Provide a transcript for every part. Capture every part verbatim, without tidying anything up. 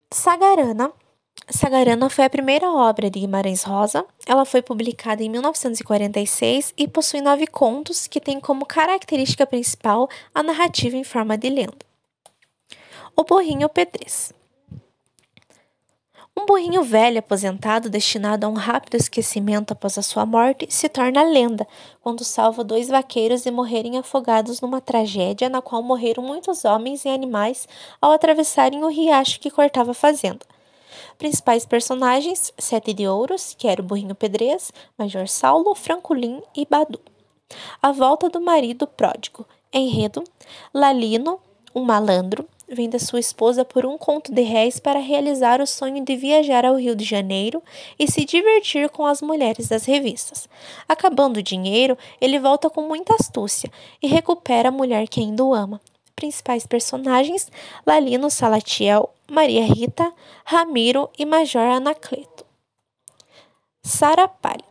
Sagarana. Sagarana foi a primeira obra de Guimarães Rosa. Ela foi publicada em mil novecentos e quarenta e seis e possui nove contos que têm como característica principal a narrativa em forma de lenda. O burrinho Pedrez. Um burrinho velho aposentado destinado a um rápido esquecimento após a sua morte se torna lenda quando salva dois vaqueiros de morrerem afogados numa tragédia na qual morreram muitos homens e animais ao atravessarem o riacho que cortava a fazenda. Principais personagens: Sete de Ouros, que era o burrinho Pedrez, Major Saulo, Francolin e Badu. A volta do marido pródigo. Enredo: Lalino, um malandro, vende a sua esposa por um conto de réis para realizar o sonho de viajar ao Rio de Janeiro e se divertir com as mulheres das revistas. Acabando o dinheiro, ele volta com muita astúcia e recupera a mulher que ainda o ama. Principais personagens: Lalino Salatiel, Maria Rita, Ramiro e Major Anacleto. Sarapalha.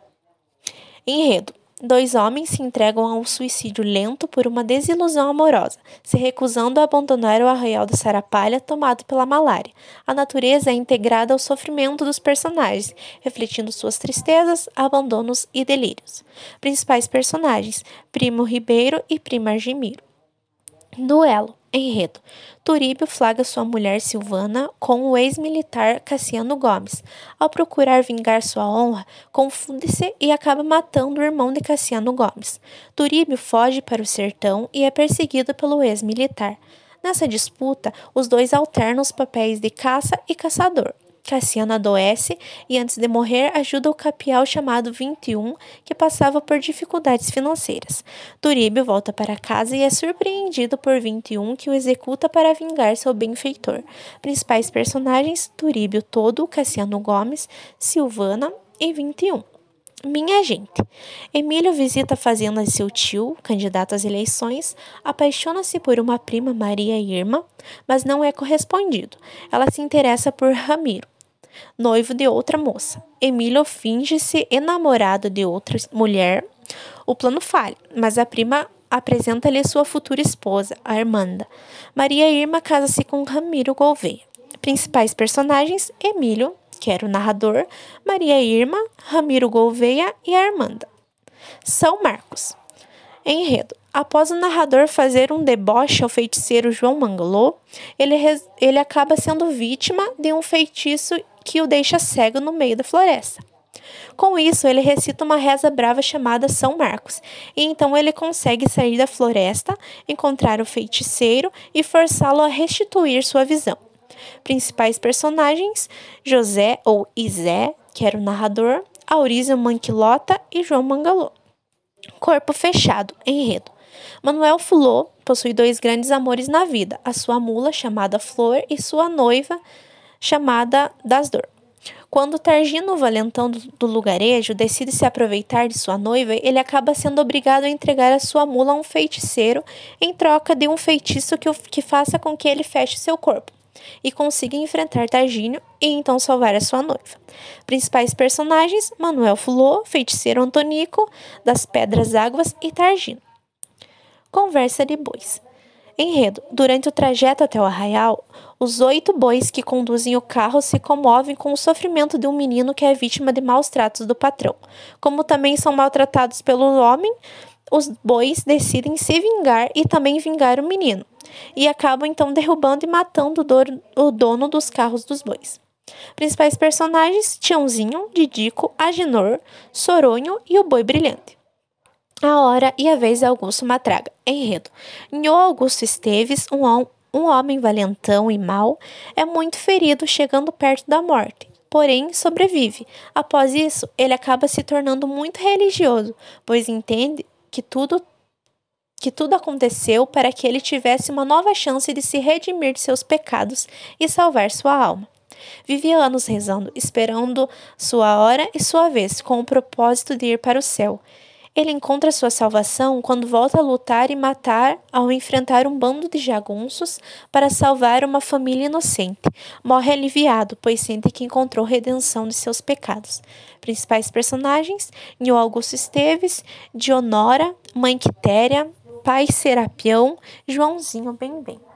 Enredo: dois homens se entregam a um suicídio lento por uma desilusão amorosa, se recusando a abandonar o arraial da Sarapalha tomado pela malária. A natureza é integrada ao sofrimento dos personagens, refletindo suas tristezas, abandonos e delírios. Principais personagens: Primo Ribeiro e Prima Argemiro. Duelo. Enredo: Turíbio flagra sua mulher Silvana com o ex-militar Cassiano Gomes. Ao procurar vingar sua honra, confunde-se e acaba matando o irmão de Cassiano Gomes. Turíbio foge para o sertão e é perseguido pelo ex-militar. Nessa disputa, os dois alternam os papéis de caça e caçador. Cassiano adoece e, antes de morrer, ajuda o capial chamado vinte e um, que passava por dificuldades financeiras. Turíbio volta para casa e é surpreendido por vinte e um, que o executa para vingar seu benfeitor. Principais personagens: Turíbio todo, Cassiano Gomes, Silvana e vinte e um. Minha gente. Emílio visita a fazenda de seu tio, candidato às eleições, apaixona-se por uma prima, Maria Irma, mas não é correspondido. Ela se interessa por Ramiro, noivo de outra moça. Emílio finge-se enamorado de outra mulher. O plano falha, mas a prima apresenta-lhe sua futura esposa, a Armanda. Maria Irma casa-se com Ramiro Gouveia. Principais personagens: Emílio, que era o narrador, Maria Irma, Ramiro Gouveia e Armanda. São Marcos. Enredo: após o narrador fazer um deboche ao feiticeiro João Mangalô, ele, ele acaba sendo vítima de um feitiço que o deixa cego no meio da floresta. Com isso, ele recita uma reza brava chamada São Marcos, e então ele consegue sair da floresta, encontrar o feiticeiro e forçá-lo a restituir sua visão. Principais personagens: José ou Izé, que era o narrador, Aurísio Manquilota e João Mangalô. Corpo fechado. Enredo: Manuel Fulô possui dois grandes amores na vida, a sua mula, chamada Flor, e sua noiva, chamada Das Dor. Quando Targino, o valentão do lugarejo, decide se aproveitar de sua noiva, ele acaba sendo obrigado a entregar a sua mula a um feiticeiro em troca de um feitiço que, o, que faça com que ele feche seu corpo e consiga enfrentar Targino e então salvar a sua noiva. Principais personagens: Manuel Fulô, feiticeiro Antonico, das Pedras Águas e Targino. Conversa de bois. Enredo: durante o trajeto até o arraial, os oito bois que conduzem o carro se comovem com o sofrimento de um menino que é vítima de maus tratos do patrão. Como também são maltratados pelo homem, os bois decidem se vingar e também vingar o menino, e acabam então derrubando e matando o dono dos carros dos bois. Principais personagens: Tiãozinho, Didico, Agenor, Soronho e o Boi Brilhante. A hora e a vez é Augusto Matraga. Enredo: Nhô Augusto Esteves, um, um homem valentão e mau, é muito ferido, chegando perto da morte. Porém, sobrevive. Após isso, ele acaba se tornando muito religioso, pois entende que tudo, que tudo aconteceu para que ele tivesse uma nova chance de se redimir de seus pecados e salvar sua alma. Vive anos rezando, esperando sua hora e sua vez, com o propósito de ir para o céu. Ele encontra sua salvação quando volta a lutar e matar ao enfrentar um bando de jagunços para salvar uma família inocente. Morre aliviado, pois sente que encontrou redenção de seus pecados. Principais personagens: Nhô Augusto Esteves, Dionora, Mãe Quitéria, Pai Serapião, Joãozinho Bem Bem.